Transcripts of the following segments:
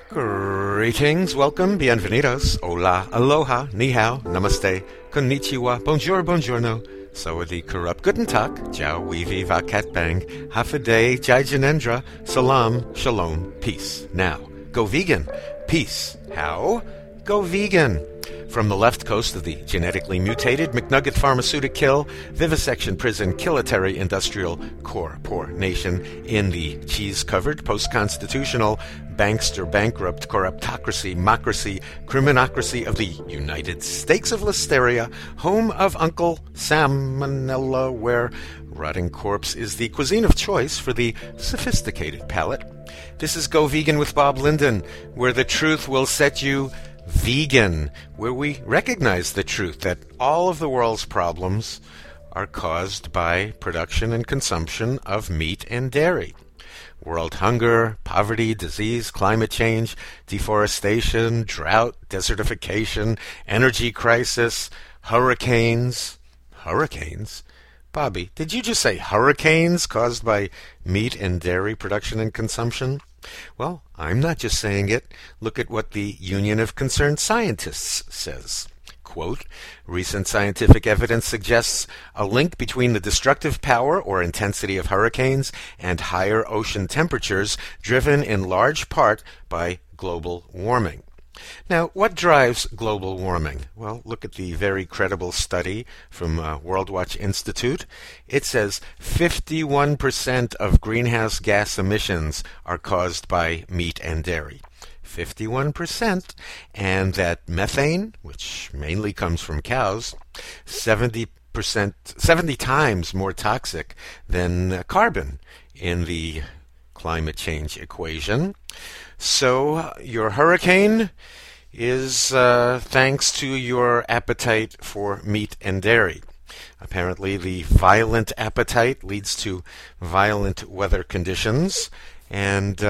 Greetings, welcome, bienvenidos, hola, aloha, ni hao, namaste, konnichiwa, bonjour, buongiorno, sawadee karup, guten tag, ciao, weevi, va cat bang, half a day, jai janendra, salam, shalom, peace. Now, go vegan. Peace. How? Go vegan. From the left coast of the genetically mutated McNugget Pharmaceutical Vivisection Prison Kilitary Industrial Corp nation in the cheese-covered post-constitutional bankster bankrupt corruptocracy, mocracy, criminocracy of the United States of Listeria, home of Uncle Salmonella, where rotting corpse is the cuisine of choice for the sophisticated palate. This is Go Vegan with Bob Linden, where the truth will set you vegan, where we recognize the truth that all of the world's problems are caused by production and consumption of meat and dairy. World hunger, poverty, disease, climate change, deforestation, drought, desertification, energy crisis, hurricanes. Hurricanes? Bobby, did you just say hurricanes caused by meat and dairy production and consumption? Well, I'm not just saying it. Look at what the Union of Concerned Scientists says. Quote, recent scientific evidence suggests a link between the destructive power or intensity of hurricanes and higher ocean temperatures driven in large part by global warming. Now, what drives global warming? Well, look at the very credible study from World Watch Institute. It says 51% of greenhouse gas emissions are caused by meat and dairy. 51%, and that methane, which mainly comes from cows, 70 times more toxic than carbon in the climate change equation. So your hurricane is thanks to your appetite for meat and dairy. Apparently the violent appetite leads to violent weather conditions, and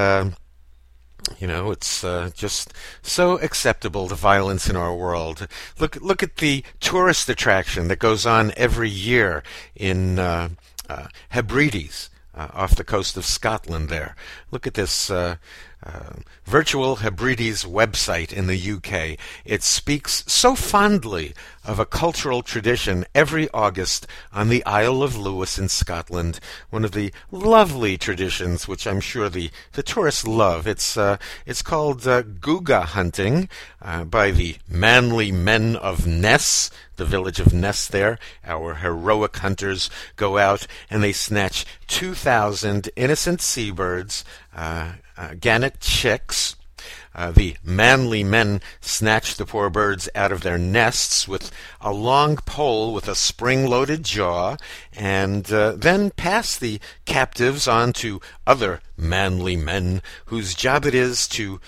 it's just so acceptable, the violence in our world. Look at the tourist attraction that goes on every year in Hebrides, off the coast of Scotland there. Look at this Virtual Hebrides website in the UK. It speaks so fondly of a cultural tradition every August on the Isle of Lewis in Scotland, one of the lovely traditions which I'm sure the tourists love. It's called Guga hunting by the manly men of Ness, the village of Ness there. Our heroic hunters go out and they snatch 2,000 innocent seabirds, gannet chicks. The manly men snatch the poor birds out of their nests with a long pole with a spring-loaded jaw, and then pass the captives on to other manly men whose job is to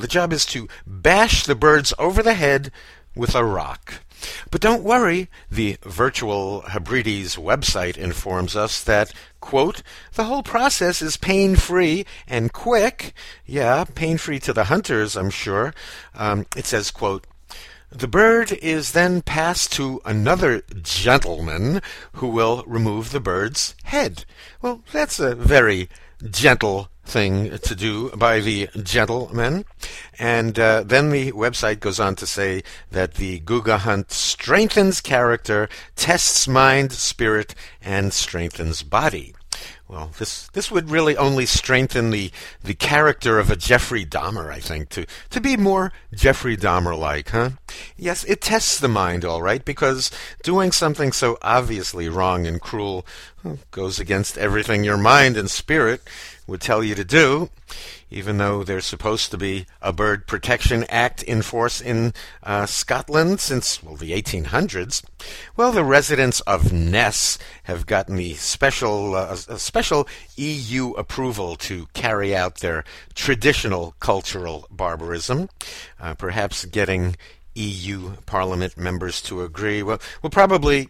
bash the birds over the head with a rock. But don't worry, the Virtual Hebrides website informs us that, quote, the whole process is pain-free and quick. Yeah, pain-free to the hunters, I'm sure. It says, quote, the bird is then passed to another gentleman who will remove the bird's head. Well, that's a very gentle thing to do by the gentlemen. And then the website goes on to say that the Guga hunt strengthens character, tests mind, spirit, and strengthens body. Well, this would really only strengthen the character of a Jeffrey Dahmer, I think, to be more Jeffrey Dahmer-like, huh? Yes, it tests the mind, all right, because doing something so obviously wrong and cruel goes against everything your mind and spirit would tell you to do, even though there's supposed to be a Bird Protection Act in force in Scotland since, the 1800s. Well, the residents of Ness have gotten the special EU approval to carry out their traditional cultural barbarism, perhaps getting EU Parliament members to agree. Well, probably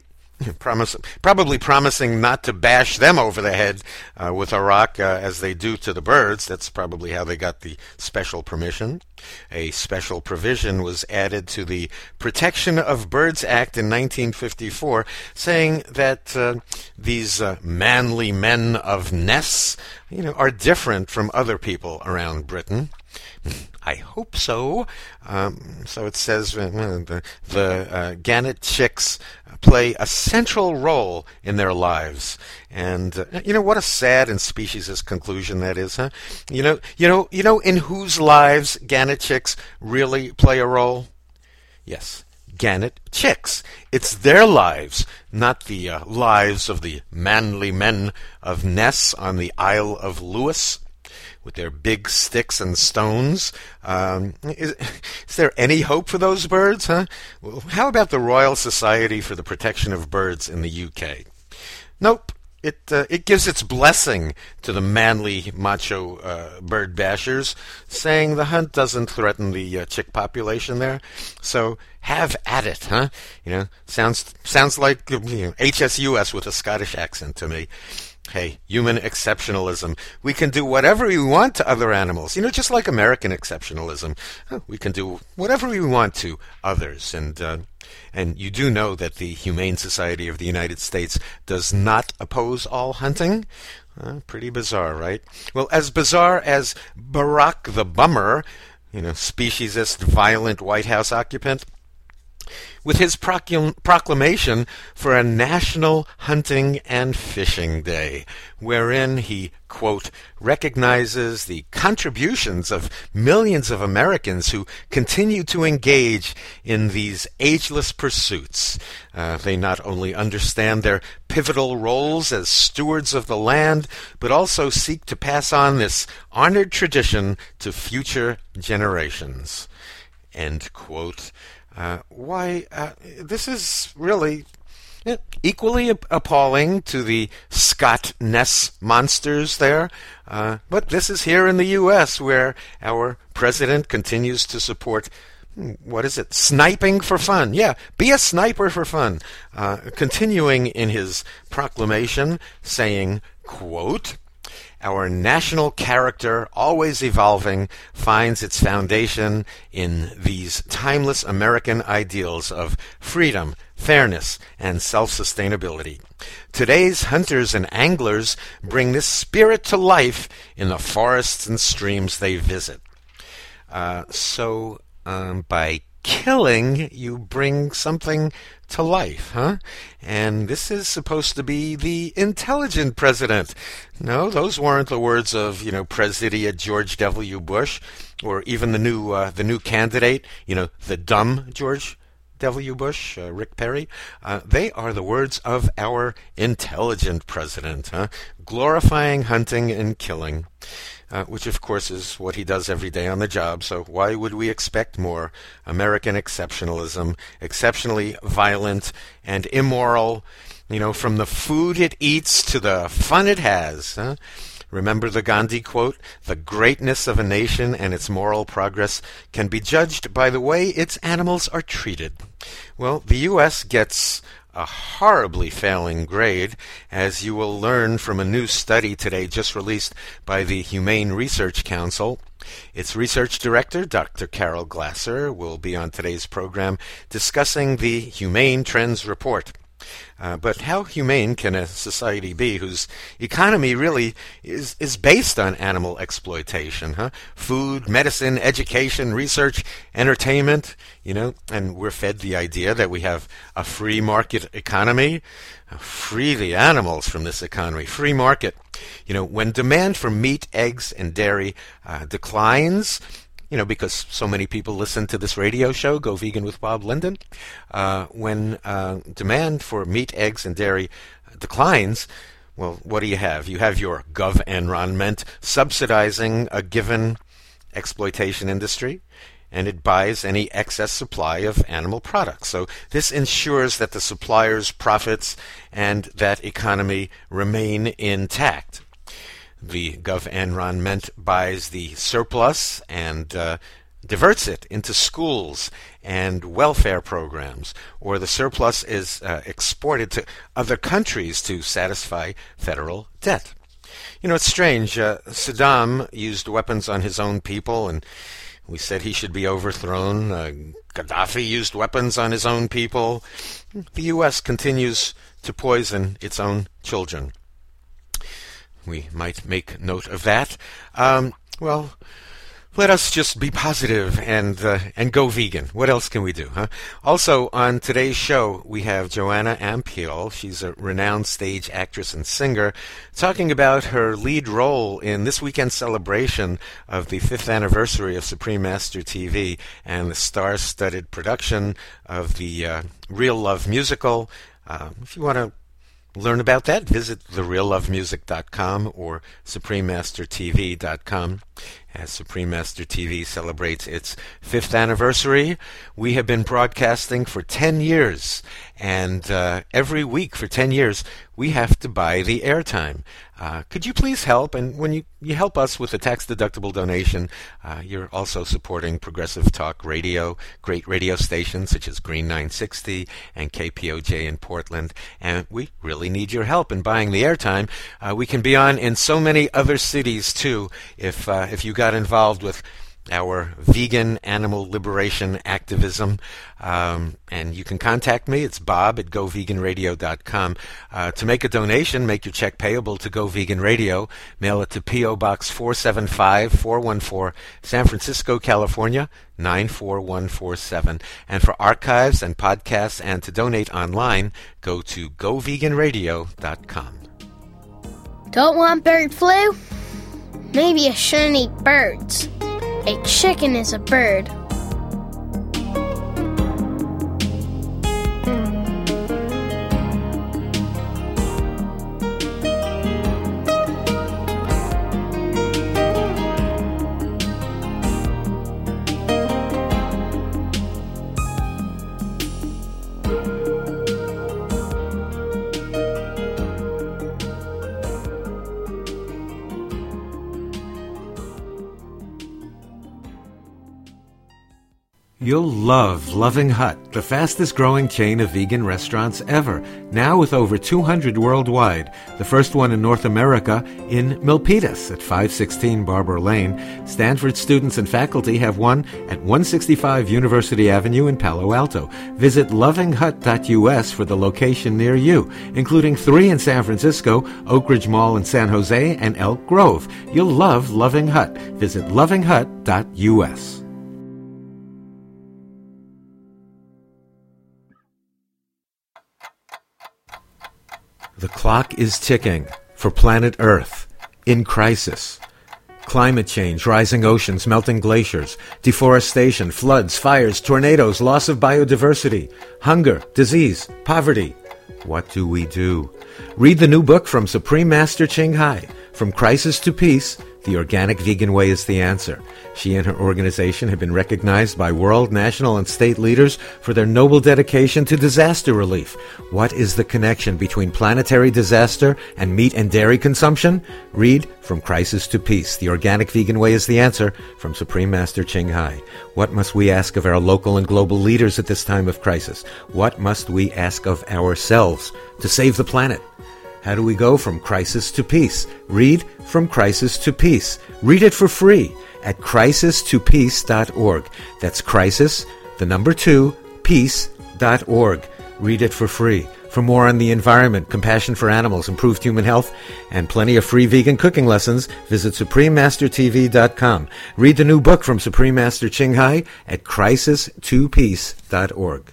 promising not to bash them over the head with a rock as they do to the birds. That's probably how they got the special permission. A special provision was added to the Protection of Birds Act in 1954, saying that these manly men of Ness, are different from other people around Britain. I hope so. So it says the gannet chicks play a central role in their lives, and what a sad and speciesist conclusion that is, huh? In whose lives gannet chicks really play a role? Yes, gannet chicks. It's their lives, not the lives of the manly men of Ness on the Isle of Lewis, with their big sticks and stones. Is there any hope for those birds, huh? Well, how about the Royal Society for the Protection of Birds in the UK? Nope. It gives its blessing to the manly macho bird bashers, saying the hunt doesn't threaten the chick population there. So have at it, huh? Sounds like HSUS with a Scottish accent to me. Hey, human exceptionalism. We can do whatever we want to other animals. Just like American exceptionalism. We can do whatever we want to others. And you do know that the Humane Society of the United States does not oppose all hunting? Pretty bizarre, right? Well, as bizarre as Barack the Bummer, speciesist, violent White House occupant, with his proclamation for a National Hunting and Fishing Day, wherein he, quote, recognizes the contributions of millions of Americans who continue to engage in these ageless pursuits. They not only understand their pivotal roles as stewards of the land, but also seek to pass on this honored tradition to future generations, end quote. This is really equally appalling to the Scott Ness monsters there, but this is here in the U.S., where our president continues to support, sniping for fun. Yeah, be a sniper for fun. Continuing in his proclamation, saying, quote, our national character, always evolving, finds its foundation in these timeless American ideals of freedom, fairness, and self-sustainability. Today's hunters and anglers bring this spirit to life in the forests and streams they visit. So by killing, you bring something to life, huh? And this is supposed to be the intelligent president. No, those weren't the words of, Presidia George W. Bush, or even the new candidate, the dumb George W. Bush, Rick Perry. They are the words of our intelligent president, huh? Glorifying hunting and killing. Which of course is what he does every day on the job, so why would we expect more? American exceptionalism, exceptionally violent and immoral, from the food it eats to the fun it has. Huh? Remember the Gandhi quote, the greatness of a nation and its moral progress can be judged by the way its animals are treated. Well, the U.S. gets a horribly failing grade, as you will learn from a new study today just released by the Humane Research Council. Its research director, Dr. Carol Glasser, will be on today's program discussing the Humane Trends Report. But how humane can a society be whose economy really is based on animal exploitation, huh? Food, medicine, education, research, entertainment, and we're fed the idea that we have a free market economy. Free the animals from this economy. Free market. When demand for meat, eggs, and dairy declines, because so many people listen to this radio show, Go Vegan with Bob Linden. When demand for meat, eggs, and dairy declines, well, what do you have? You have your GovEnronment subsidizing a given exploitation industry, and it buys any excess supply of animal products. So this ensures that the supplier's profits and that economy remain intact. The GovEnronment buys the surplus and diverts it into schools and welfare programs, or the surplus is exported to other countries to satisfy federal debt. It's strange. Saddam used weapons on his own people, and we said he should be overthrown. Gaddafi used weapons on his own people. The U.S. continues to poison its own children. We might make note of that. Let us just be positive and go vegan. What else can we do, huh? Also, on today's show, we have Joanna Ampiel. She's a renowned stage actress and singer, talking about her lead role in this weekend's celebration of the 5th anniversary of Supreme Master TV and the star-studded production of the Real Love musical. If you want to learn about that, visit thereallovemusic.com or suprememastertv.com. As Supreme Master TV celebrates its 5th anniversary, we have been broadcasting for 10 years, and every week for 10 years, we have to buy the airtime. Could you please help? And when you help us with a tax-deductible donation, you're also supporting Progressive Talk Radio, great radio stations such as Green 960 and KPOJ in Portland, and we really need your help in buying the airtime. We can be on in so many other cities, too, if you got involved with our vegan animal liberation activism. And you can contact me. It's Bob at GoVeganRadio.com. To make a donation, make your check payable to Go Vegan Radio. Mail it to P.O. Box 475-414, San Francisco, California, 94147. And for archives and podcasts and to donate online, go to GoVeganRadio.com. Don't want bird flu? Maybe you shouldn't eat birds. A chicken is a bird. You'll love Loving Hut, the fastest-growing chain of vegan restaurants ever, now with over 200 worldwide. The first one in North America in Milpitas at 516 Barber Lane. Stanford students and faculty have one at 165 University Avenue in Palo Alto. Visit lovinghut.us for the location near you, including 3 in San Francisco, Oak Ridge Mall in San Jose, and Elk Grove. You'll love Loving Hut. Visit lovinghut.us. The clock is ticking for planet Earth in crisis. Climate change, rising oceans, melting glaciers, deforestation, floods, fires, tornadoes, loss of biodiversity, hunger, disease, poverty. What do we do? Read the new book from Supreme Master Ching Hai, From Crisis to Peace, The Organic Vegan Way is the Answer. She and her organization have been recognized by world, national, and state leaders for their noble dedication to disaster relief. What is the connection between planetary disaster and meat and dairy consumption? Read From Crisis to Peace, The Organic Vegan Way is the Answer from Supreme Master Ching Hai. What must we ask of our local and global leaders at this time of crisis? What must we ask of ourselves to save the planet? How do we go from crisis to peace? Read From Crisis to Peace. Read it for free at crisistopeace.org. That's crisis, the number 2, peace.org. Read it for free. For more on the environment, compassion for animals, improved human health, and plenty of free vegan cooking lessons, visit suprememastertv.com. Read the new book from Supreme Master Ching Hai at crisistopeace.org.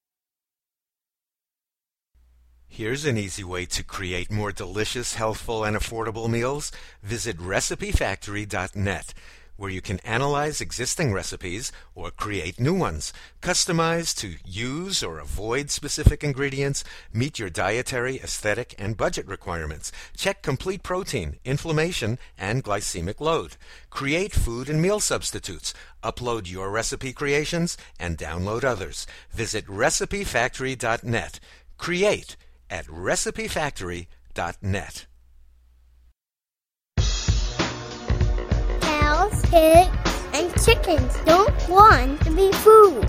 Here's an easy way to create more delicious, healthful, and affordable meals. Visit RecipeFactory.net, where you can analyze existing recipes or create new ones, customize to use or avoid specific ingredients, meet your dietary, aesthetic, and budget requirements, check complete protein, inflammation, and glycemic load, create food and meal substitutes, upload your recipe creations, and download others. Visit RecipeFactory.net. Create at RecipeFactory.net. Cows, pigs, and chickens don't want to be food.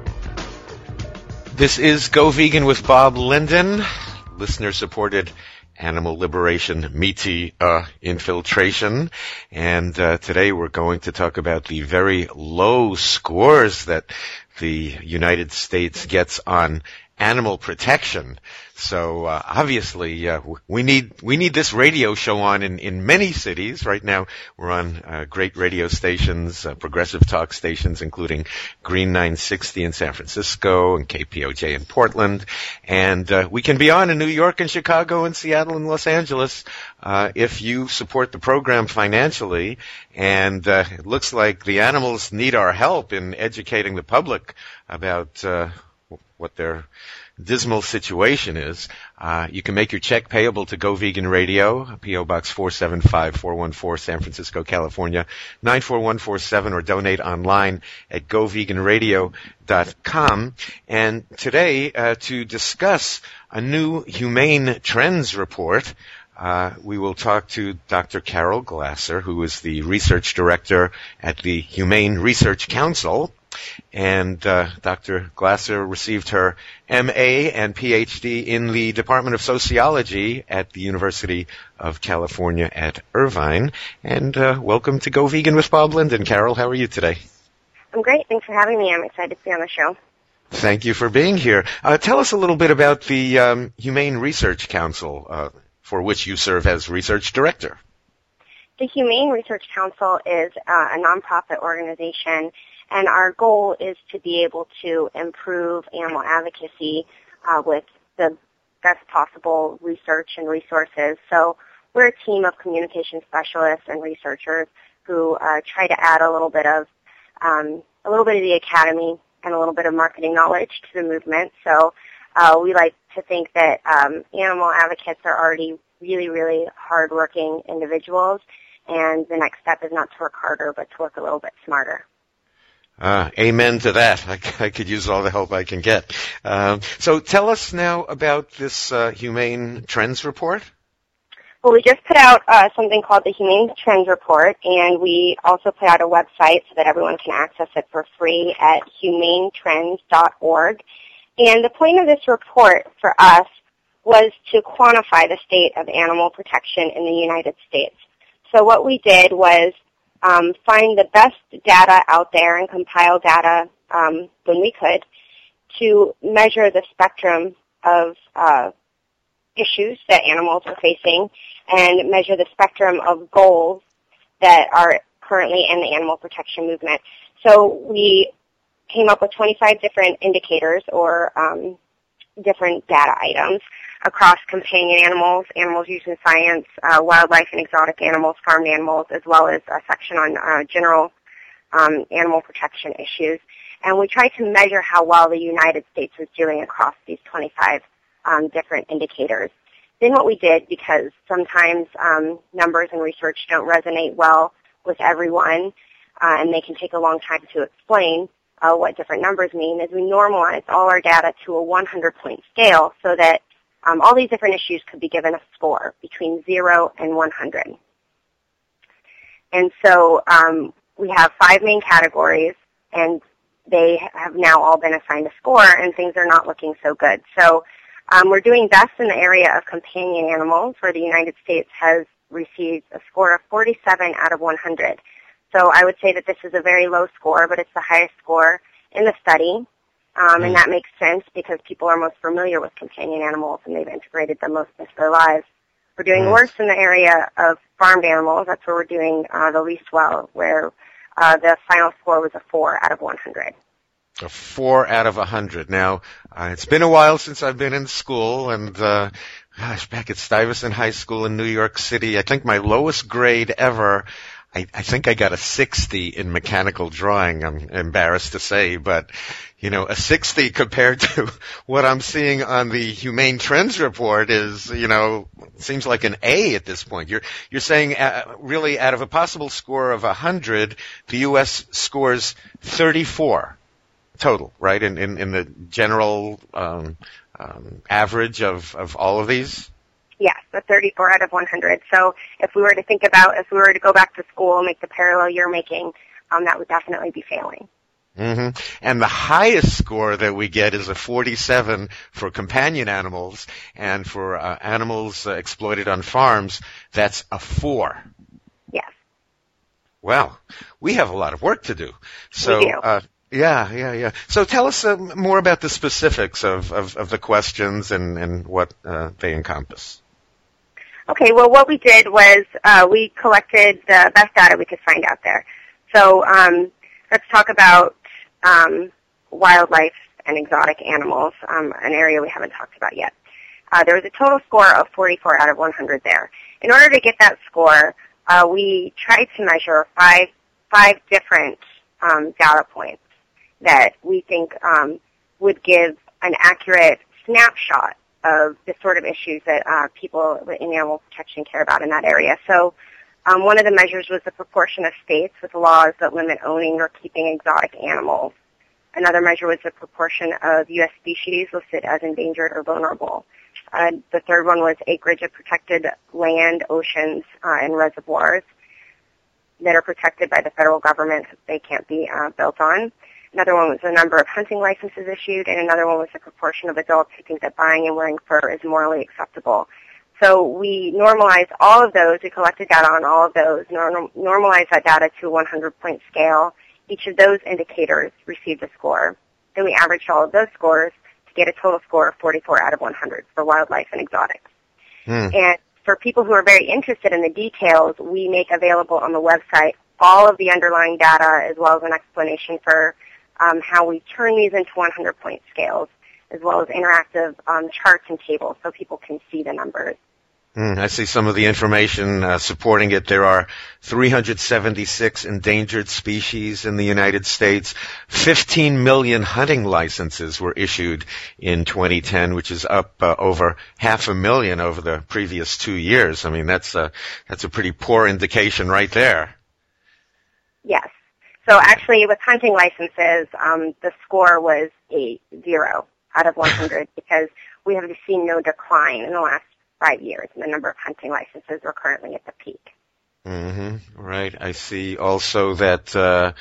This is Go Vegan with Bob Linden, listener-supported Animal Liberation Métis infiltration. And today we're going to talk about the very low scores that the United States gets on animal protection. So obviously we need this radio show on in many cities. Right now we're on great radio stations, progressive talk stations, including Green 960 in San Francisco and KPOJ in Portland. And we can be on in New York and Chicago and Seattle and Los Angeles if you support the program financially. And it looks like the animals need our help in educating the public about what their dismal situation is. You can make your check payable to Go Vegan Radio, P.O. Box 475-414, San Francisco, California, 94147, or donate online at goveganradio.com. And today, to discuss a new Humane Trends report, we will talk to Dr. Carol Glasser, who is the research director at the Humane Research Council. And Dr. Glasser received her M.A. and Ph.D. in the Department of Sociology at the University of California at Irvine. And welcome to Go Vegan with Bob Linden. Carol, how are you today? I'm great. Thanks for having me. I'm excited to be on the show. Thank you for being here. Tell us a little bit about the Humane Research Council, for which you serve as research director. The Humane Research Council is a nonprofit organization, and our goal is to be able to improve animal advocacy with the best possible research and resources. So we're a team of communication specialists and researchers who try to add a little bit of the academy and a little bit of marketing knowledge to the movement. So we like to think that animal advocates are already really, really hardworking individuals, and the next step is not to work harder, but to work a little bit smarter. Amen to that. I could use all the help I can get. So tell us now about this Humane Trends Report. Well, we just put out something called the Humane Trends Report, and we also put out a website so that everyone can access it for free at humanetrends.org. And the point of this report for us was to quantify the state of animal protection in the United States. So what we did was find the best data out there and compile data when we could to measure the spectrum of issues that animals are facing and measure the spectrum of goals that are currently in the animal protection movement. So we came up with 25 different indicators or different data items across companion animals, animals used in science, wildlife and exotic animals, farmed animals, as well as a section on general animal protection issues. And we tried to measure how well the United States was doing across these 25 different indicators. Then what we did, because sometimes numbers and research don't resonate well with everyone, and they can take a long time to explain what different numbers mean, is we normalized all our data to a 100-point scale so that all these different issues could be given a score between 0 and 100. And so we have 5 main categories, and they have now all been assigned a score, and things are not looking so good. So we're doing best in the area of companion animals, where the United States has received a score of 47 out of 100. So I would say that this is a very low score, but it's the highest score in the study. And that makes sense because people are most familiar with companion animals and they've integrated them most into their lives. We're doing worse in the area of farmed animals. That's where we're doing the least well, where the final score was a 4 out of 100. A 4 out of 100. Now, it's been a while since I've been in school, and back at Stuyvesant High School in New York City, I think my lowest grade ever, I think I got a 60 in mechanical drawing, I'm embarrassed to say, but, you know, a 60 compared to what I'm seeing on the Humane Trends Report is, you know, seems like an A at this point. You're saying really out of a possible score of 100, the U.S. scores 34 total, right, in the general average of all of these? Yes, a 34 out of 100. So if we were to think about, if we were to go back to school and make the parallel you're making, that would definitely be failing. hmm And the highest score that we get is a 47 for companion animals, and for animals exploited on farms, that's a 4. Yes. Well, we have a lot of work to do. So, We do. yeah. So tell us more about the specifics of the questions and what they encompass. Okay, well, what we did was we collected the best data we could find out there. So let's talk about wildlife and exotic animals, an area we haven't talked about yet. There was a total score of 44 out of 100 there. In order to get that score, we tried to measure five different data points that we think would give an accurate snapshot of the sort of issues that people in animal protection care about in that area. So one of the measures was the proportion of states with laws that limit owning or keeping exotic animals. Another measure was the proportion of U.S. species listed as endangered or vulnerable. The third one was acreage of protected land, oceans, and reservoirs that are protected by the federal government. They can't be built on. Another one was the number of hunting licenses issued, and another one was the proportion of adults who think that buying and wearing fur is morally acceptable. So we normalized all of those. We collected data on all of those, normalized that data to a 100-point scale. Each of those indicators received a score. Then we averaged all of those scores to get a total score of 44 out of 100 for wildlife and exotics. And for people who are very interested in the details, we make available on the website all of the underlying data as well as an explanation for how we turn these into 100-point scales, as well as interactive charts and tables so people can see the numbers. I see some of the information supporting it. There are 376 endangered species in the United States. 15 million hunting licenses were issued in 2010, which is up over 500,000 over the previous 2 years. I mean, that's a pretty poor indication right there. Yes. So actually, with hunting licenses, the score was a 0 out of 100 because we have seen no decline in the last 5 years in the number of hunting licenses. We're currently at the peak. Right. I see also that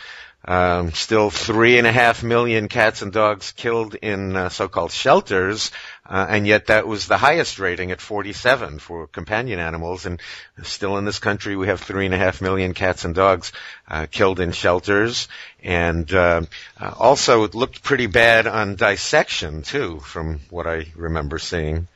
still 3.5 million cats and dogs killed in so-called shelters, and yet that was the highest rating at 47 for companion animals. And still in this country, we have 3.5 million cats and dogs killed in shelters. And also, it looked pretty bad on dissection too, from what I remember seeing.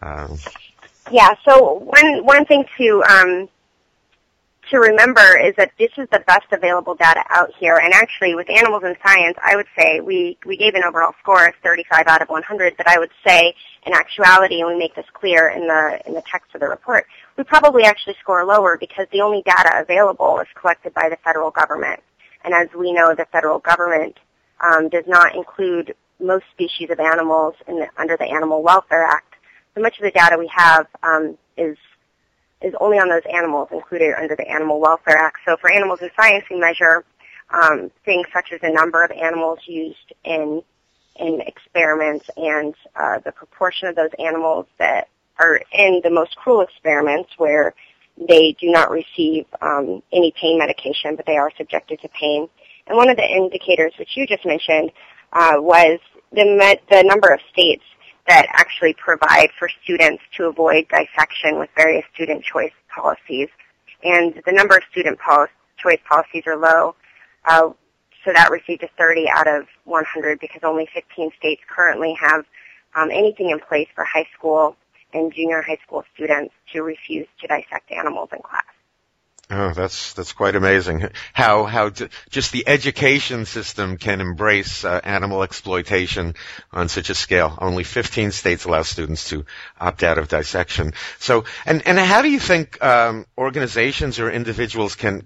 Yeah. So one thing to remember is that this is the best available data out here. And actually, with Animals in Science, I would say we gave an overall score of 35 out of 100, but I would say in actuality, and we make this clear in the text of the report, we probably actually score lower because the only data available is collected by the federal government. And as we know, the federal government does not include most species of animals under the Animal Welfare Act. So much of the data we have is only on those animals included under the Animal Welfare Act. So for Animals in Science, we measure things such as the number of animals used in experiments and the proportion of those animals that are in the most cruel experiments where they do not receive any pain medication, but they are subjected to pain. And one of the indicators, which you just mentioned, was the number of states that actually provide for students to avoid dissection with various student choice policies. And the number of student choice policies are low, so that received a 30 out of 100 because only 15 states currently have anything in place for high school and junior high school students to refuse to dissect animals in class. Oh, that's quite amazing. How just the education system can embrace animal exploitation on such a scale. Only 15 states allow students to opt out of dissection. So, and how do you think organizations or individuals can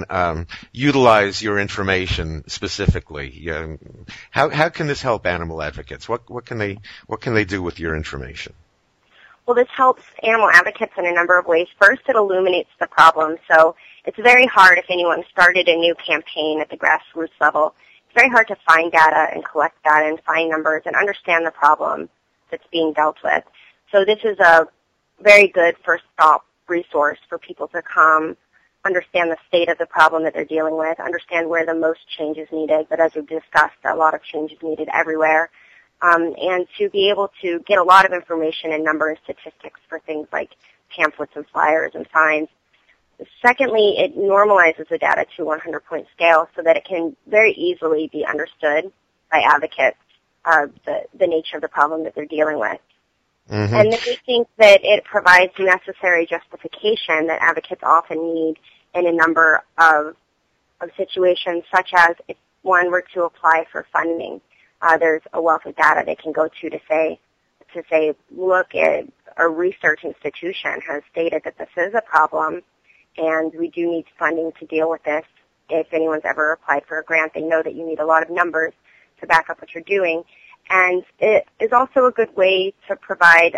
utilize your information specifically? How can this help animal advocates? What can they do with your information? Well, this helps animal advocates in a number of ways. First, it illuminates the problem. So it's very hard if anyone started a new campaign at the grassroots level. It's very hard to find data and collect data and find numbers and understand the problem that's being dealt with. So this is a very good first stop resource for people to come understand the state of the problem that they're dealing with, understand where the most change is needed, but as we've discussed, a lot of change is needed everywhere, and to be able to get a lot of information and number and statistics for things like pamphlets and flyers and signs. Secondly, it normalizes the data to 100-point scale so that it can very easily be understood by advocates, the nature of the problem that they're dealing with. Mm-hmm. And then we think that it provides necessary justification that advocates often need in a number of situations, such as if one were to apply for funding. There's a wealth of data they can go to say, look, a research institution has stated that this is a problem, and we do need funding to deal with this. If anyone's ever applied for a grant, they know that you need a lot of numbers to back up what you're doing. And it is also a good way to provide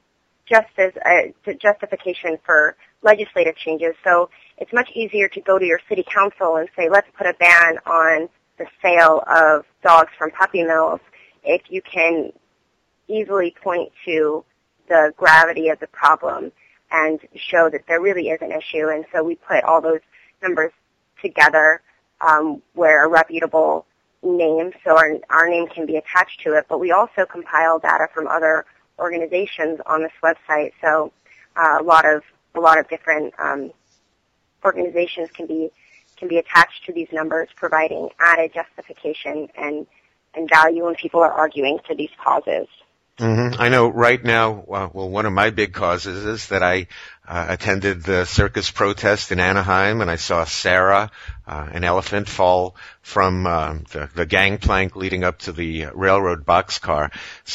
justification for legislative changes. So it's much easier to go to your city council and say, let's put a ban on the sale of dogs from puppy mills, if you can easily point to the gravity of the problem and show that there really is an issue. And so we put all those numbers together where a reputable name, so our name can be attached to it, but we also compile data from other organizations on this website. So a lot of different organizations can be attached to these numbers, providing added justification and value when people are arguing for these causes. Mm-hmm. I know right now, one of my big causes is that I attended the circus protest in Anaheim, and I saw Sarah, an elephant, fall from the gangplank leading up to the railroad boxcar.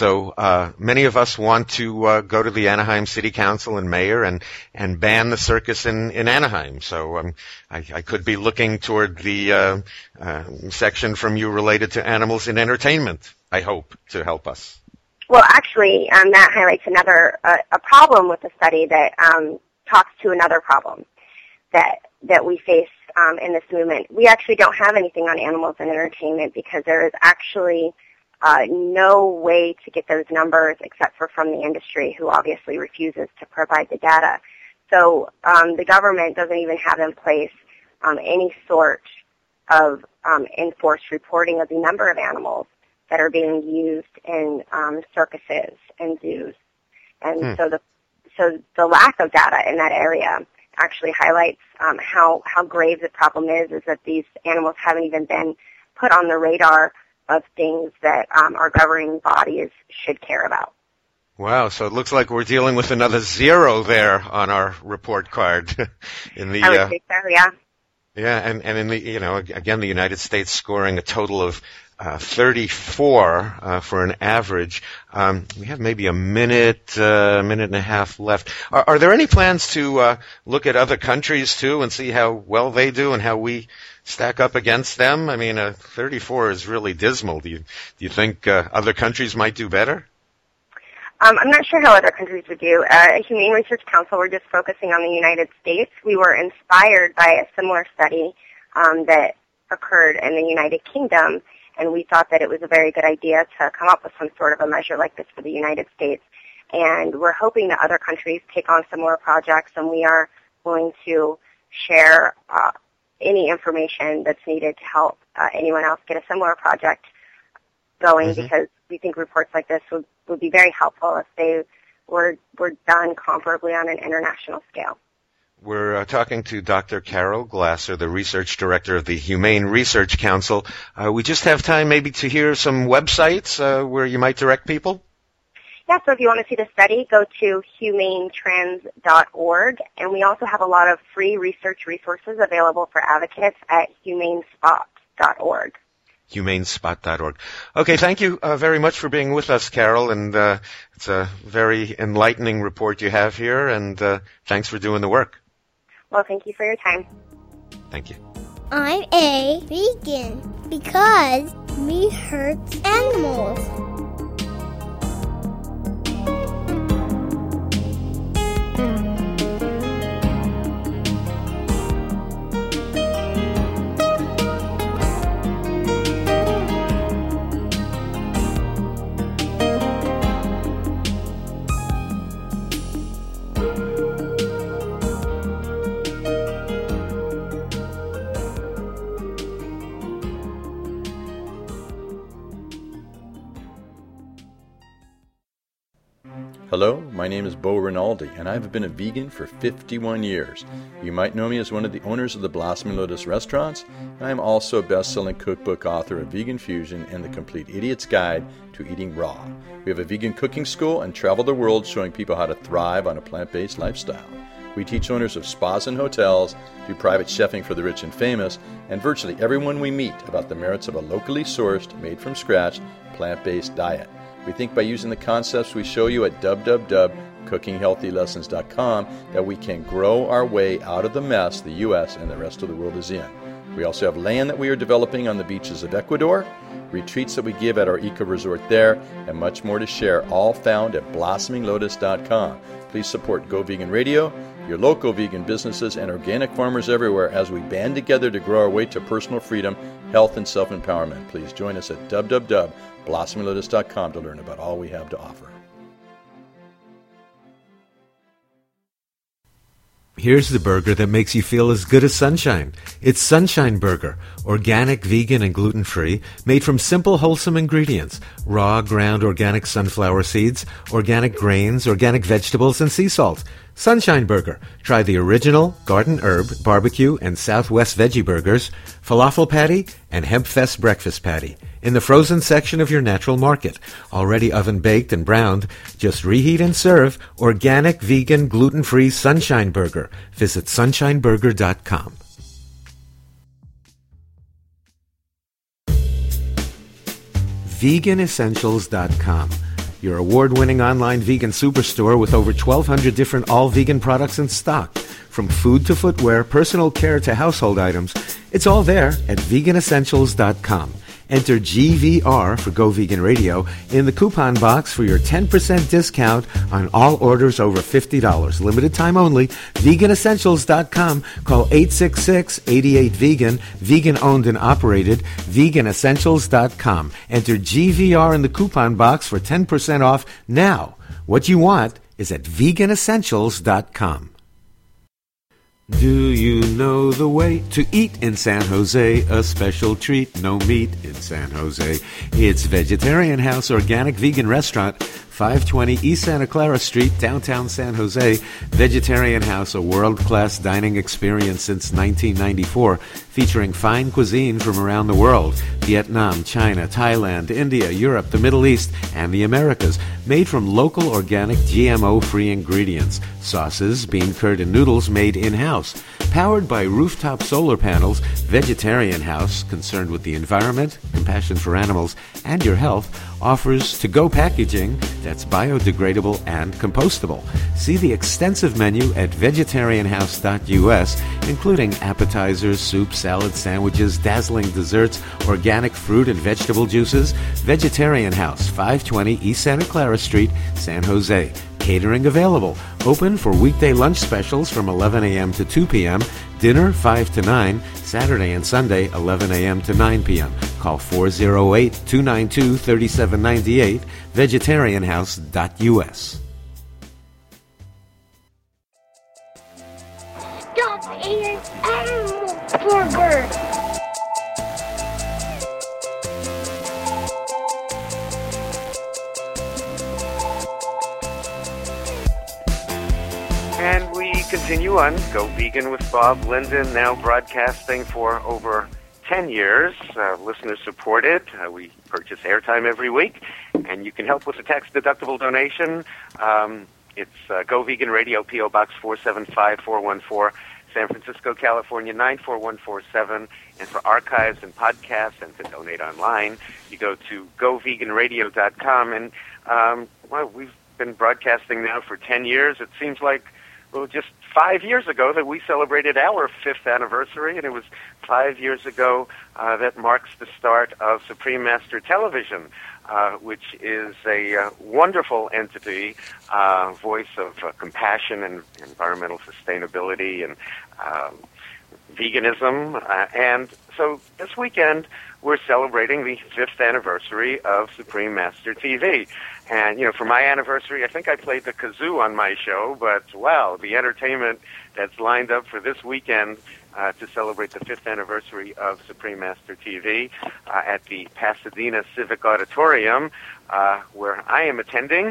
So many of us want to go to the Anaheim City Council and mayor and ban the circus in Anaheim. So I could be looking toward the section from you related to animals in entertainment, I hope, to help us. Well, actually, that highlights another a problem with the study that talks to another problem that we face in this movement. We actually don't have anything on animals and entertainment because there is actually no way to get those numbers except for from the industry, who obviously refuses to provide the data. So the government doesn't even have in place any sort of enforced reporting of the number of animals that are being used in circuses and zoos. And so the lack of data in that area actually highlights how grave the problem is that these animals haven't even been put on the radar of things that our governing bodies should care about. Wow, so it looks like we're dealing with another zero there on our report card. I would say so, yeah. Yeah, and in the, again, the United States scoring a total of 34 for an average. We have maybe a minute and a half left. Are there any plans to look at other countries too and see how well they do and how we stack up against them? I mean, 34 is really dismal. Do you think other countries might do better? I'm not sure how other countries would do. At Humane Research Council, we're just focusing on the United States. We were inspired by a similar study that occurred in the United Kingdom, and we thought that it was a very good idea to come up with some sort of a measure like this for the United States. And we're hoping that other countries take on similar projects, and we are willing to share any information that's needed to help anyone else get a similar project going, because we think reports like this would be very helpful if they were done comparably on an international scale. We're talking to Dr. Carol Glasser, the research director of the Humane Research Council. We just have time maybe to hear some websites where you might direct people? Yeah, so if you want to see the study, go to humanetrends.org, and we also have a lot of free research resources available for advocates at humanespot.org. humanespot.org. Okay, thank you very much for being with us, Carol, and it's a very enlightening report you have here, and thanks for doing the work. Well, thank you for your time. Thank you. I'm a vegan because meat hurts animals. Hello, my name is Bo Rinaldi, and I've been a vegan for 51 years. You might know me as one of the owners of the Blossoming Lotus restaurants, and I'm also a best-selling cookbook author of Vegan Fusion and The Complete Idiot's Guide to Eating Raw. We have a vegan cooking school and travel the world showing people how to thrive on a plant-based lifestyle. We teach owners of spas and hotels, do private chefing for the rich and famous, and virtually everyone we meet about the merits of a locally sourced, made-from-scratch, plant-based diet. We think by using the concepts we show you at www.cookinghealthylessons.com that we can grow our way out of the mess the U.S. and the rest of the world is in. We also have land that we are developing on the beaches of Ecuador, retreats that we give at our eco-resort there, and much more to share, all found at blossominglotus.com. Please support Go Vegan Radio, your local vegan businesses, and organic farmers everywhere as we band together to grow our way to personal freedom, health, and self-empowerment. Please join us at www.blossominglotus.com to learn about all we have to offer. Here's the burger that makes you feel as good as sunshine. It's Sunshine Burger, organic, vegan, and gluten-free, made from simple, wholesome ingredients. Raw, ground organic sunflower seeds, organic grains, organic vegetables, and sea salt. Sunshine Burger. Try the original garden herb, barbecue, and Southwest veggie burgers, falafel patty, and Hempfest breakfast patty in the frozen section of your natural market. Already oven-baked and browned, just reheat and serve. Organic, vegan, gluten-free Sunshine Burger. Visit sunshineburger.com. VeganEssentials.com, your award-winning online vegan superstore with over 1,200 different all-vegan products in stock. From food to footwear, personal care to household items, it's all there at VeganEssentials.com. Enter GVR for Go Vegan Radio in the coupon box for your 10% discount on all orders over $50. Limited time only. VeganEssentials.com. Call 866-88-VEGAN. Vegan owned and operated. VeganEssentials.com. Enter GVR in the coupon box for 10% off now. What you want is at VeganEssentials.com. Do you know the way to eat in San Jose? A special treat, no meat in San Jose. It's Vegetarian House Organic Vegan Restaurant, 520 East Santa Clara Street, downtown San Jose. Vegetarian House, a world-class dining experience since 1994, featuring fine cuisine from around the world: Vietnam, China, Thailand, India, Europe, the Middle East, and the Americas. Made from local, organic, GMO-free ingredients. Sauces, bean curd, and noodles made in-house. Powered by rooftop solar panels, Vegetarian House, concerned with the environment, compassion for animals, and your health, offers to-go packaging that's biodegradable and compostable. See the extensive menu at vegetarianhouse.us, including appetizers, soups, salads, sandwiches, dazzling desserts, organic fruit and vegetable juices. Vegetarian House, 520 East Santa Clara Street, San Jose. Catering available. Open for weekday lunch specials from 11 a.m. to 2 p.m., dinner 5 to 9, Saturday and Sunday 11 a.m. to 9 p.m. Call 408-292-3798, vegetarianhouse.us. Stop eating animal burger! And we continue on Go Vegan with Bob Linden, now broadcasting for over 10 years, listener supported. We purchase airtime every week, and you can help with a tax-deductible donation. It's Go Vegan Radio, P.O. Box 475414, San Francisco, California, 94147. And for archives and podcasts and to donate online, you go to goveganradio.com. And, well, we've been broadcasting now for 10 years. It seems like, well, just 5 years ago that we celebrated our 5th anniversary, and it was 5 years ago that marks the start of Supreme Master Television, which is a wonderful entity, voice of compassion and environmental sustainability and veganism. And so this weekend, we're celebrating the 5th anniversary of Supreme Master TV. And, you know, for my anniversary, I think I played the kazoo on my show, but, wow, the entertainment that's lined up for this weekend to celebrate the 5th anniversary of Supreme Master TV at the Pasadena Civic Auditorium, where I am attending.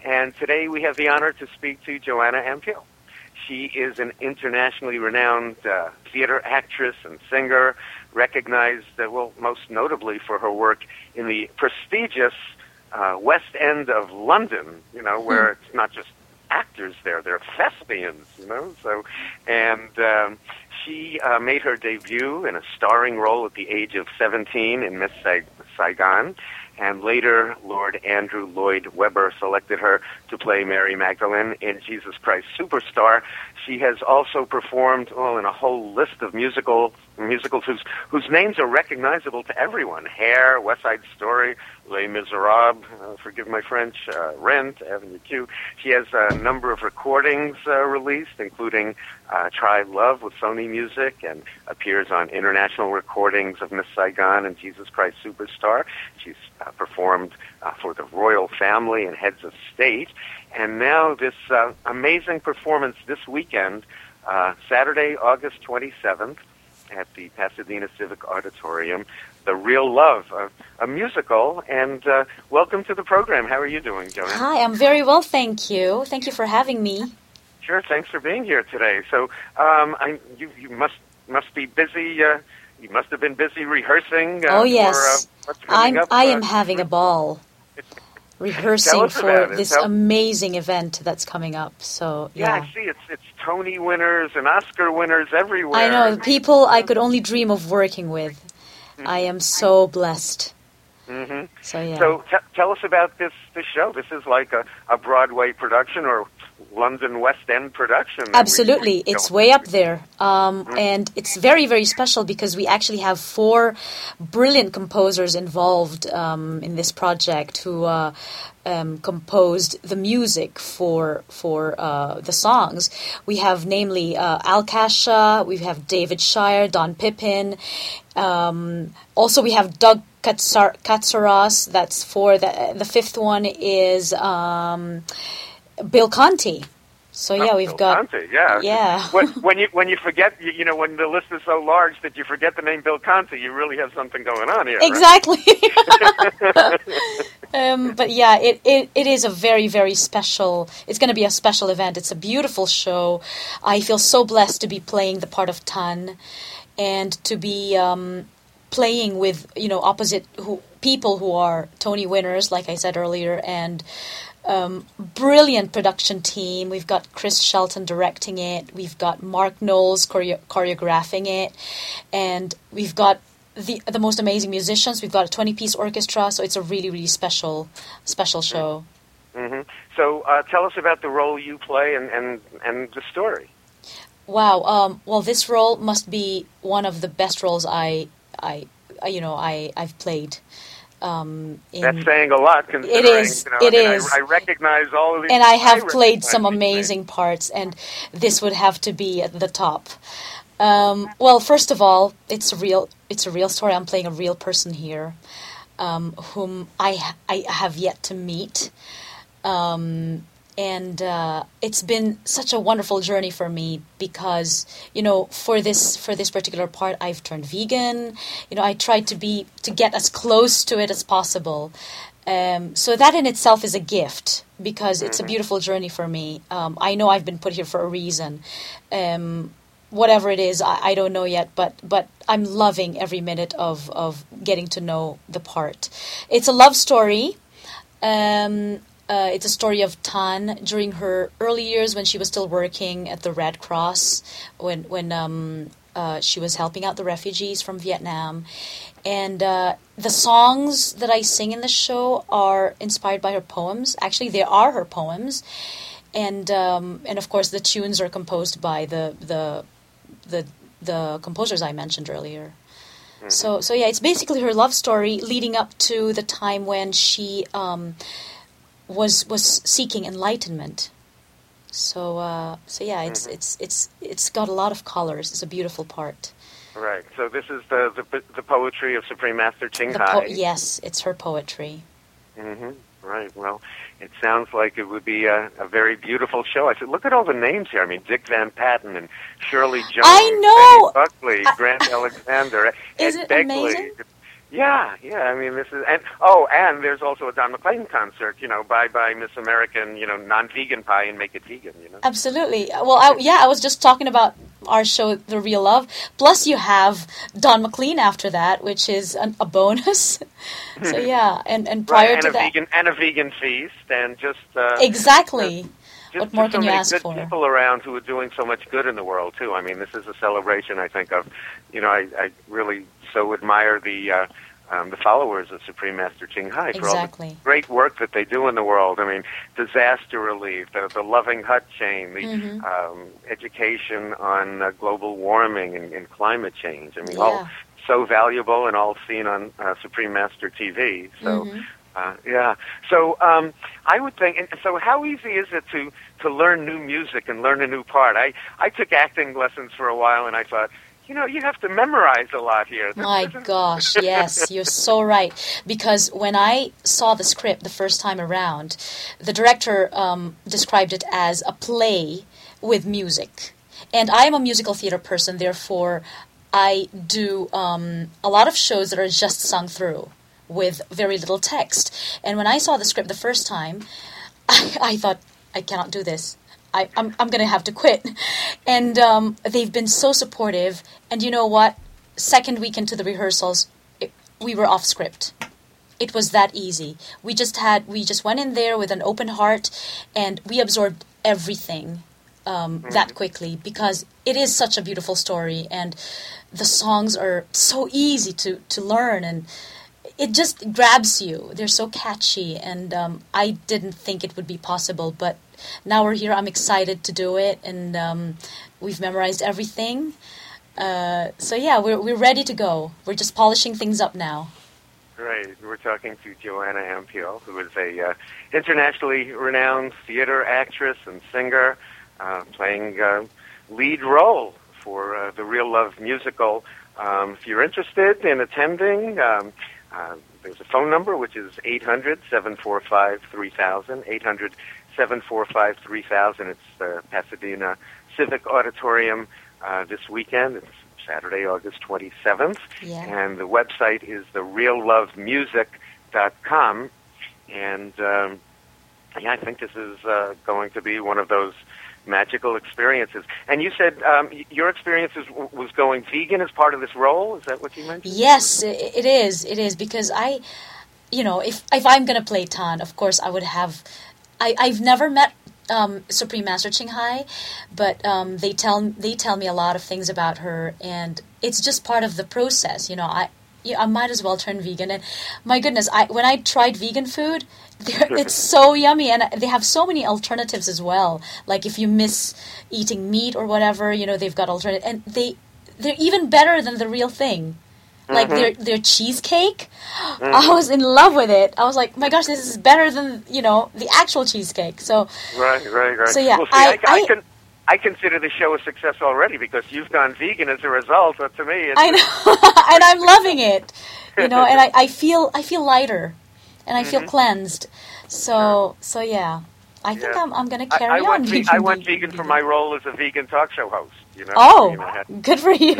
And today we have the honor to speak to Joanna Ampil. She is an internationally renowned theater actress and singer, recognized, most notably for her work in the prestigious West End of London, where it's not just actors there, they're thespians, So, and she made her debut in a starring role at the age of 17 in Miss Saigon. And later, Lord Andrew Lloyd Webber selected her to play Mary Magdalene in Jesus Christ Superstar. She has also performed in a whole list of musicals whose names are recognizable to everyone: Hair, West Side Story, Les Miserables, forgive my French, Rent, Avenue Q. She has a number of recordings released, including Try Love with Sony Music, and appears on international recordings of Miss Saigon and Jesus Christ Superstar. She's performed for the royal family and heads of state. And now this amazing performance this weekend, Saturday, August 27th, at the Pasadena Civic Auditorium, The Real Love, a musical. And welcome to the program. How are you doing, Joanna? Hi, I'm very well, thank you. Thank you for having me. Sure, thanks for being here today. So you must be busy. You must have been busy rehearsing. Oh yes, for, what's coming up, I am having a ball rehearsing for this amazing event that's coming up. So yeah, I see it's Tony winners and Oscar winners everywhere. I know, people I could only dream of working with. I am so blessed. Mm-hmm. So yeah. So tell us about this show. This is like a Broadway production or London West End production. Absolutely. It's way up there. And it's very, very special because we actually have 4 brilliant composers involved in this project who composed the music for the songs. We have namely Al Kasha, we have David Shire, Don Pippin. Also we have Doug Katsaros. That's 4. The 5th one is Bill Conti. So yeah, we've got Conti, yeah. When you forget, when the list is so large that you forget the name Bill Conti, you really have something going on here. Exactly. Right? But yeah, it is a very, very special. It's going to be a special event. It's a beautiful show. I feel so blessed to be playing the part of Tan, and to be playing with opposite people who are Tony winners, like I said earlier, and brilliant production team. We've got Chris Shelton directing it. We've got Mark Knowles choreographing it, and we've got the most amazing musicians. We've got a 20-piece orchestra, so it's a really, really special show. Mm-hmm. So tell us about the role you play and the story. Wow. Well, this role must be one of the best roles I've played. That's saying a lot, considering it is. I recognize all of these, and I have played some amazing parts, and this would have to be at the top. Well, first of all, it's a real story. I'm playing a real person here, whom I have yet to meet, and it's been such a wonderful journey for me because for this particular part I've turned vegan. I tried to get as close to it as possible. So that in itself is a gift because it's a beautiful journey for me. I know I've been put here for a reason. Whatever it is, I don't know yet, but I'm loving every minute of getting to know the part. It's a love story. It's a story of Tan during her early years when she was still working at the Red Cross, when she was helping out the refugees from Vietnam. And the songs that I sing in the show are inspired by her poems. Actually, they are her poems. And of course, the tunes are composed by the composers I mentioned earlier. Mm-hmm. So yeah, it's basically her love story leading up to the time when she was seeking enlightenment. So yeah, it's got a lot of colors. It's a beautiful part. Right. So this is the poetry of Supreme Master Ching Hai. Yes, it's her poetry. Mm-hmm. Right. Well, it sounds like it would be a very beautiful show. I said, look at all the names here. I mean, Dick Van Patten and Shirley Jones. I know. Eddie Buckley, Grant Alexander, Is Ed it Begley. amazing? Yeah. I mean, this is, and there's also a Don McLean concert. Bye Miss American. Non-vegan pie and make it vegan. Absolutely. Well, I was just talking about our show, The Real Love. Plus, you have Don McLean after that, which is a bonus. So yeah, and prior to that, a vegan feast, and just exactly. What more can you ask for? So many good people around who are doing so much good in the world too. I mean, this is a celebration. I think of, I really so admire the followers of Supreme Master Ching Hai for all the great work that they do in the world. I mean, disaster relief, the Loving Hut chain, the education on global warming and climate change. I mean, all so valuable and all seen on Supreme Master TV. So. So I would think, and so how easy is it to learn new music and learn a new part? I took acting lessons for a while, and I thought, you have to memorize a lot here. My gosh, yes, you're so right. Because when I saw the script the first time around, the director described it as a play with music. And I am a musical theater person, therefore I do a lot of shows that are just sung through with very little text. And when I saw the script the first time, I thought, I cannot do this. I'm going to have to quit. And they've been so supportive. And you know what? Second week into the rehearsals, we were off script. It was that easy. We just went in there with an open heart, and we absorbed everything that quickly, because it is such a beautiful story, and the songs are so easy to learn, and it just grabs you. They're so catchy, and I didn't think it would be possible, but now we're here. I'm excited to do it, and we've memorized everything. So yeah, we're ready to go. We're just polishing things up now. Great. We're talking to Joanna Ampil, who is a internationally renowned theater actress and singer, playing lead role for the Real Love musical. If you're interested in attending, there's a phone number, which is 800-745-3000, 800-745-3000. It's the Pasadena Civic Auditorium this weekend. It's Saturday, August 27th. Yeah. And the website is thereallovemusic.com. And, I think this is going to be one of those magical experiences. And you said your experience was going vegan as part of this role? Is that what you mentioned? Yes, it is. It is, because if I'm going to play Tan, of course I would have... I've never met Supreme Master Ching Hai, but they tell me a lot of things about her, and it's just part of the process. I might as well turn vegan. And my goodness, when I tried vegan food, it's so yummy, and they have so many alternatives as well. Like if you miss eating meat or whatever, they've got alternatives, and they're even better than the real thing. Like their cheesecake, I was in love with it. I was like, my gosh, this is better than the actual cheesecake. So right. So yeah, well, see, I consider the show a success already because you've gone vegan as a result. But to me, I know, and I'm loving it. And I feel lighter, and I feel cleansed. So yeah, I think I'm going to carry on. I went vegan for my role as a vegan talk show host. Good for you.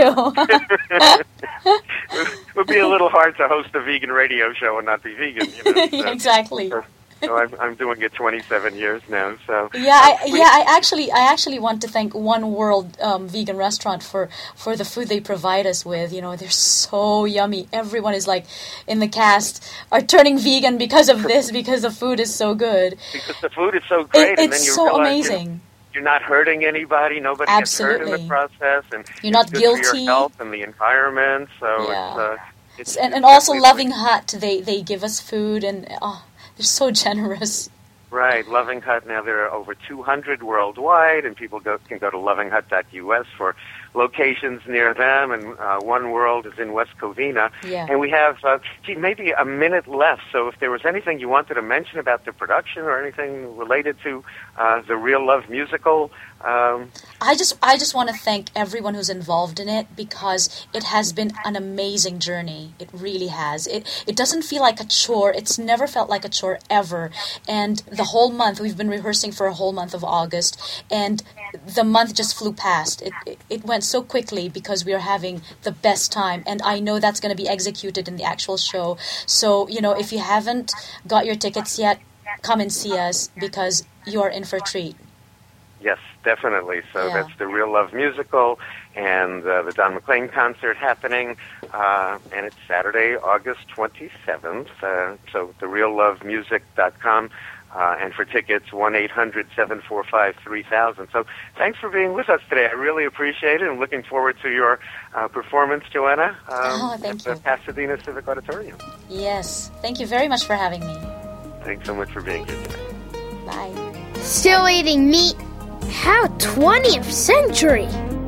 It would be a little hard to host a vegan radio show and not be vegan. So, exactly. So I'm doing it 27 years now. So I actually want to thank One World Vegan Restaurant for the food they provide us with. They're so yummy. Everyone is like in the cast are turning vegan because of this, because the food is so good. Because the food is so great, and then you so realize, amazing. You're not hurting anybody. Nobody gets hurt in the process, and you're not good guilty for your health and the environment. So it's and also Loving Hut. They give us food, and they're so generous. Right, Loving Hut. Now there are over 200 worldwide, and people can go to lovinghut.us for locations near them. And One World is in West Covina. Yeah. And we have maybe a minute left. So if there was anything you wanted to mention about the production or anything related to the Real Love musical, I just want to thank everyone who's involved in it, because it has been an amazing journey. It really has. It doesn't feel like a chore. It's never felt like a chore ever. And the whole month, we've been rehearsing for a whole month of August, and the month just flew past. It went so quickly because we are having the best time, and I know that's going to be executed in the actual show. So, if you haven't got your tickets yet, come and see us, because you are in for a treat. Yes, definitely. So that's the Real Love musical and the Don McLean concert happening, and it's Saturday, August 27th. So thereallovemusic.com, and for tickets, 1-800-745-3000. So thanks for being with us today. I really appreciate it. I'm looking forward to your performance, Joanna, thank at the Pasadena Civic Auditorium. Yes. Thank you very much for having me. Thanks so much for being here today. Bye. Still eating meat? How 20th century?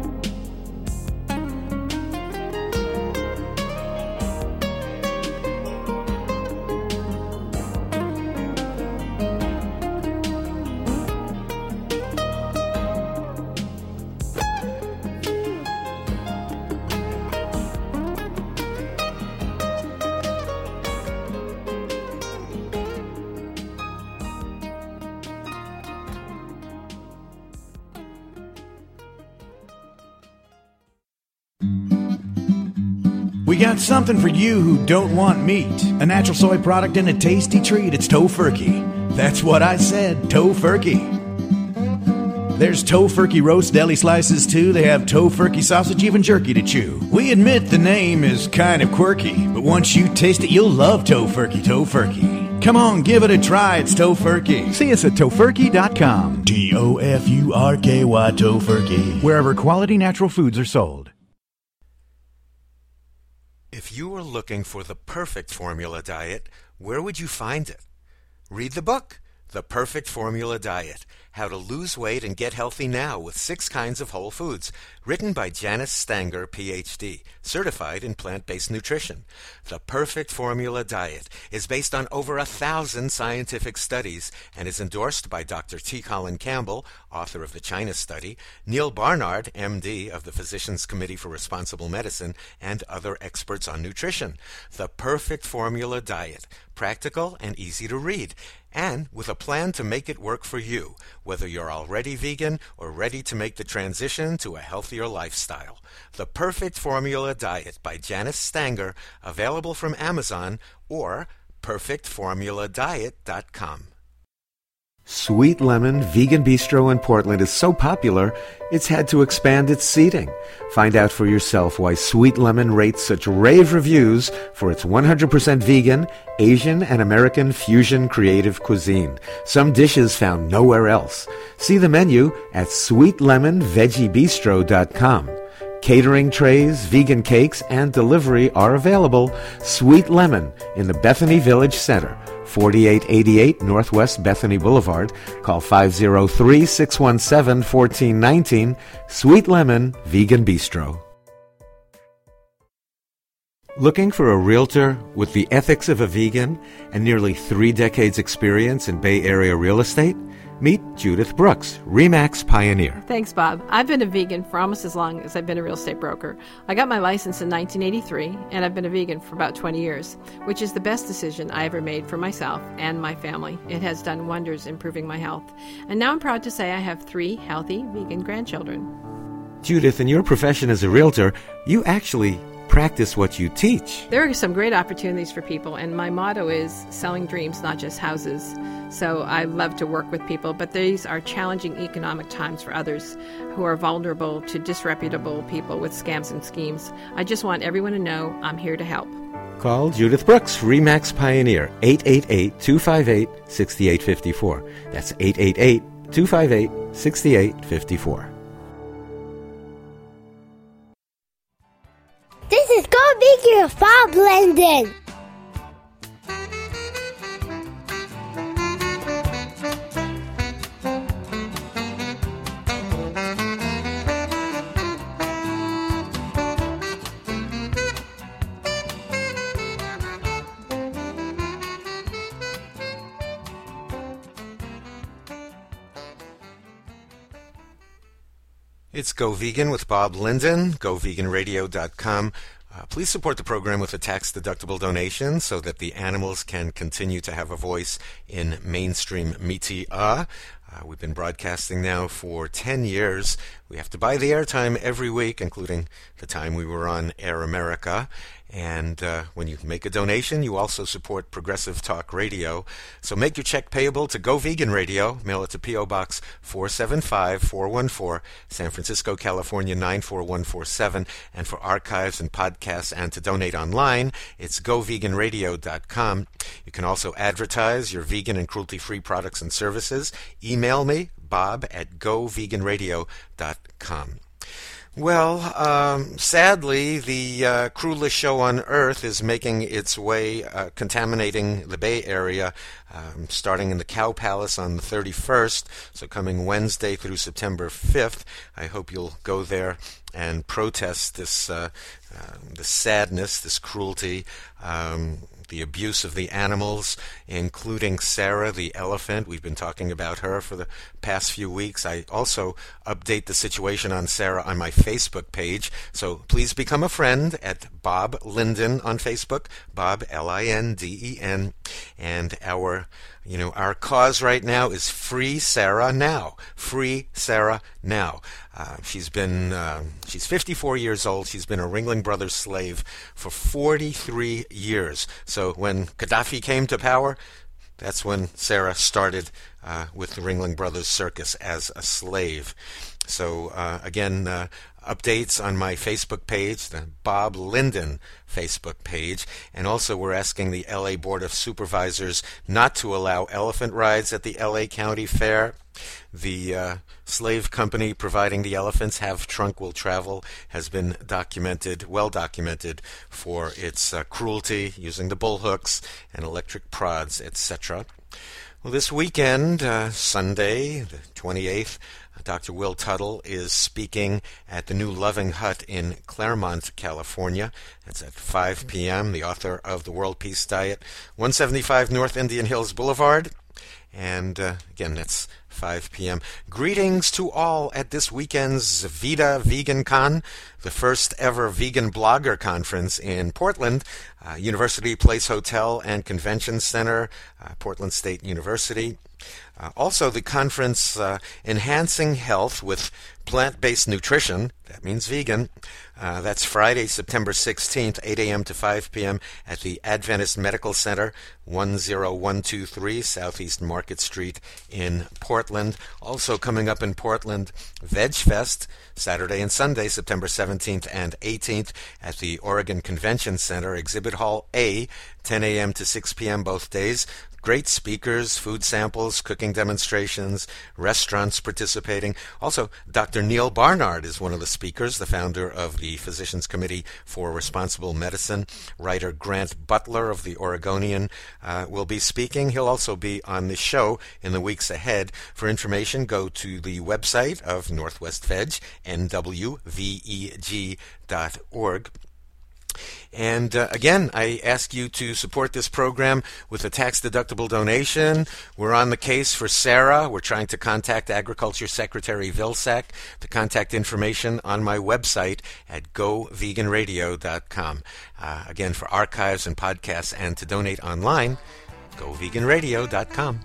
We got something for you who don't want meat. A natural soy product and a tasty treat. It's Tofurkey. That's what I said, Tofurkey. There's Tofurkey roast deli slices too. They have Tofurkey sausage, even jerky to chew. We admit the name is kind of quirky, but once you taste it, you'll love Tofurkey. Tofurkey. Come on, give it a try. It's Tofurkey. See us at Tofurkey.com. Tofurky, Tofurkey. Wherever quality natural foods are sold. If you were looking for the perfect formula diet, where would you find it? Read the book, The Perfect Formula Diet, How to Lose Weight and Get Healthy Now with 6 Kinds of Whole Foods, written by Janice Stanger, Ph.D., certified in plant-based nutrition. The Perfect Formula Diet is based on over 1,000 scientific studies and is endorsed by Dr. T. Colin Campbell, author of the China Study, Neil Barnard, M.D. of the Physicians Committee for Responsible Medicine, and other experts on nutrition. The Perfect Formula Diet, practical and easy to read, and with a plan to make it work for you, whether you're already vegan or ready to make the transition to a healthier lifestyle. The Perfect Formula Diet by Janice Stanger, available from Amazon or perfectformuladiet.com. Sweet Lemon Vegan Bistro in Portland is so popular, it's had to expand its seating. Find out for yourself why Sweet Lemon rates such rave reviews for its 100% vegan, Asian, and American fusion creative cuisine. Some dishes found nowhere else. See the menu at sweetlemonveggiebistro.com. Catering trays, vegan cakes, and delivery are available. Sweet Lemon in the Bethany Village Center, 4888 Northwest Bethany Boulevard. Call 503-617-1419. Sweet Lemon Vegan Bistro. Looking for a realtor with the ethics of a vegan and nearly 3 decades experience in Bay Area real estate? Meet Judith Brooks, RE/MAX Pioneer. Thanks, Bob. I've been a vegan for almost as long as I've been a real estate broker. I got my license in 1983, and I've been a vegan for about 20 years, which is the best decision I ever made for myself and my family. It has done wonders improving my health. And now I'm proud to say I have 3 healthy vegan grandchildren. Judith, in your profession as a realtor, you actually practice what you teach. There are some great opportunities for people, and my motto is selling dreams, not just houses. So I love to work with people, but these are challenging economic times for others who are vulnerable to disreputable people with scams and schemes. I just want everyone to know I'm here to help. Call Judith Brooks, RE/MAX Pioneer, 888-258-6854. That's 888-258-6854. This is gonna be your Bob Linden. It's Go Vegan with Bob Linden, GoVeganRadio.com. Please support the program with a tax-deductible donation so that the animals can continue to have a voice in mainstream media. We've been broadcasting now for 10 years. We have to buy the airtime every week, including the time we were on Air America. And when you make a donation, you also support Progressive Talk Radio. So make your check payable to Go Vegan Radio. Mail it to P.O. Box 475-414, San Francisco, California 94147. And for archives and podcasts and to donate online, it's GoVeganRadio.com. You can also advertise your vegan and cruelty-free products and services. Email me, bob@GoVeganRadio.com. Well, sadly, the cruelest show on Earth is making its way, contaminating the Bay Area, starting in the Cow Palace on the 31st, so coming Wednesday through September 5th. I hope you'll go there and protest this sadness, this cruelty, the abuse of the animals, including Sarah the elephant. We've been talking about her for the past few weeks. I also update the situation on Sarah on my Facebook page, so please become a friend at Bob Linden on Facebook, Bob Linden, and our cause right now is Free Sarah Now. Free Sarah Now. She's 54 years old. She's been a Ringling Brothers slave for 43 years. So when Gaddafi came to power, that's when Sarah started with the Ringling Brothers Circus as a slave. So again, updates on my Facebook page, the Bob Linden Facebook page, and also we're asking the LA Board of Supervisors not to allow elephant rides at the LA County Fair. The slave company providing the elephants, Have Trunk Will Travel, has been well documented for its cruelty using the bull hooks and electric prods, etc. Well, this weekend, Sunday, the 28th, Dr. Will Tuttle is speaking at the New Loving Hut in Claremont, California. That's at 5 p.m., the author of The World Peace Diet, 175 North Indian Hills Boulevard. And again, that's 5 p.m. Greetings to all at this weekend's Vita Vegan Con, the first ever vegan blogger conference in Portland, University Place Hotel and Convention Center, Portland State University. Also, the conference Enhancing Health with Plant-Based Nutrition, that means vegan. That's Friday, September 16th, 8 a.m. to 5 p.m. at the Adventist Medical Center, 10123 Southeast Market Street in Portland. Also coming up in Portland, Veg Fest, Saturday and Sunday, September 17th and 18th at the Oregon Convention Center, Exhibit Hall A, 10 a.m. to 6 p.m. both days. Great speakers, food samples, cooking demonstrations, restaurants participating. Also, Dr. Neil Barnard is one of the speakers, the founder of the Physicians Committee for Responsible Medicine. Writer Grant Butler of the Oregonian will be speaking. He'll also be on the show in the weeks ahead. For information, go to the website of Northwest Veg, nwveg.org. And again, I ask you to support this program with a tax-deductible donation. We're on the case for Sarah. We're trying to contact Agriculture Secretary Vilsack. The contact information on my website at GoVeganRadio.com. Again, for archives and podcasts and to donate online, GoVeganRadio.com.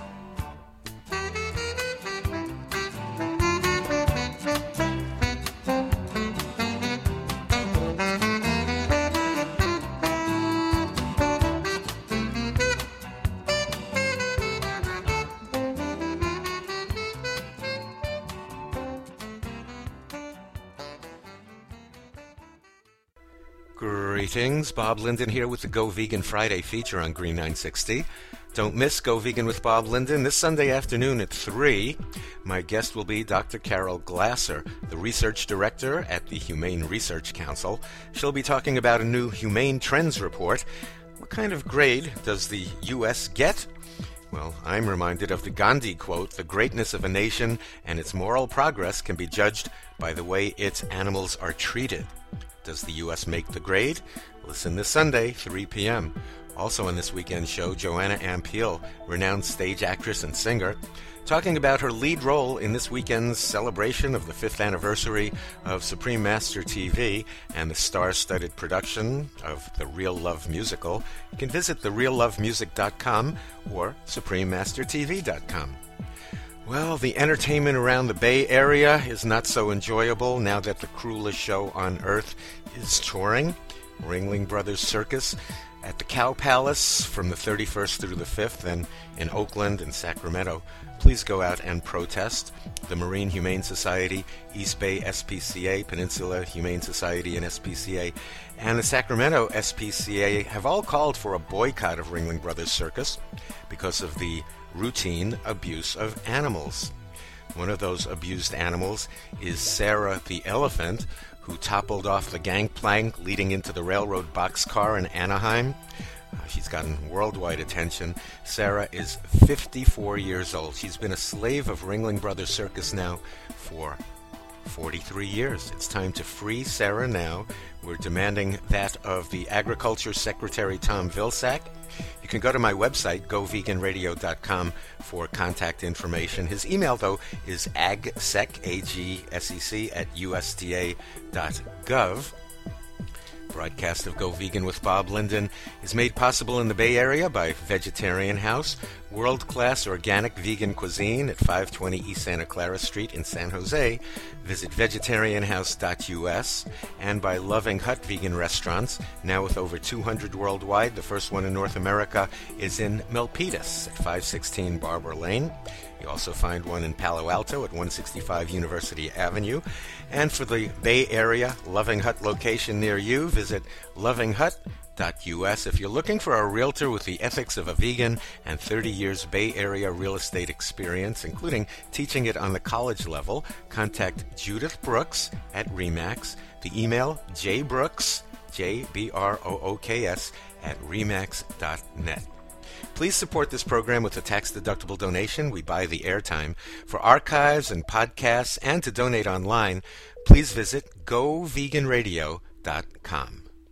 Greetings, Bob Linden here with the Go Vegan Friday feature on Green 960. Don't miss Go Vegan with Bob Linden this Sunday afternoon at 3. My guest will be Dr. Carol Glasser, the research director at the Humane Research Council. She'll be talking about a new Humane Trends report. What kind of grade does the U.S. get? Well, I'm reminded of the Gandhi quote, "The greatness of a nation and its moral progress can be judged by the way its animals are treated." Does the U.S. make the grade? Listen this Sunday, 3 p.m. Also on this weekend's show, Joanna Ampeel, renowned stage actress and singer, talking about her lead role in this weekend's celebration of the 5th anniversary of Supreme Master TV and the star-studded production of the Real Love Musical. You can visit thereallovemusic.com or suprememastertv.com. Well, the entertainment around the Bay Area is not so enjoyable now that the cruelest show on earth is touring. Ringling Brothers Circus at the Cow Palace from the 31st through the 5th, and in Oakland and Sacramento. Please go out and protest. The Marine Humane Society, East Bay SPCA, Peninsula Humane Society and SPCA, and the Sacramento SPCA have all called for a boycott of Ringling Brothers Circus because of the routine abuse of animals. One of those abused animals is Sarah the elephant, who toppled off the gangplank leading into the railroad boxcar in Anaheim. She's gotten worldwide attention. Sarah is 54 years old. She's been a slave of Ringling Brothers Circus now for 43 years. It's time to free Sarah now. We're demanding that of the Agriculture Secretary Tom Vilsack. You can go to my website, goveganradio.com, for contact information. His email, though, is agsec, A-G-S-E-C, at USDA.gov. Broadcast of Go Vegan with Bob Linden is made possible in the Bay Area by Vegetarian House, world-class organic vegan cuisine at 520 East Santa Clara Street in San Jose. Visit vegetarianhouse.us, and by Loving Hut Vegan Restaurants, now with over 200 worldwide. The first one in North America is in Milpitas at 516 Barber Lane. You also find one in Palo Alto at 165 University Avenue. And for the Bay Area Loving Hut location near you, visit lovinghut.us. If you're looking for a realtor with the ethics of a vegan and 30 years Bay Area real estate experience, including teaching it on the college level, contact Judith Brooks at RE/MAX. The email, jbrooks, J-B-R-O-O-K-S, at remax.net. Please support this program with a tax-deductible donation. We buy the airtime. For archives and podcasts and to donate online, please visit goveganradio.com.